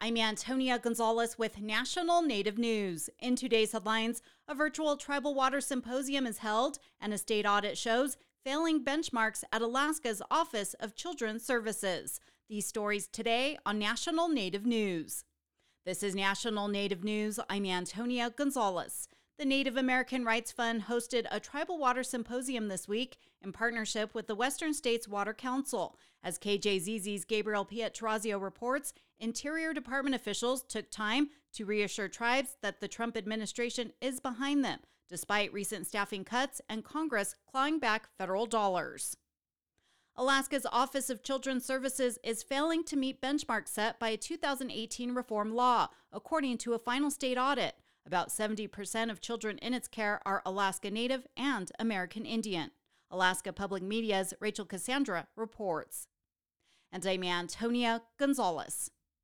I'm Antonia Gonzalez with National Native News. In today's headlines, a virtual tribal water symposium is held, and a state audit shows failing benchmarks at Alaska's Office of Children's Services. These stories today on National Native News. This is National Native News. I'm Antonia Gonzalez. The Native American Rights Fund hosted a tribal water symposium this week in partnership with the Western States Water Council. As KJZZ's Gabriel Pietrazio reports, Interior Department officials took time to reassure tribes that the Trump administration is behind them, despite recent staffing cuts and Congress clawing back federal dollars. Alaska's Office of Children's Services is failing to meet benchmarks set by a 2018 reform law, according to a final state audit. About 70% of children in its care are Alaska Native and American Indian. Alaska Public Media's Rachel Cassandra reports. And I'm Antonia Gonzalez.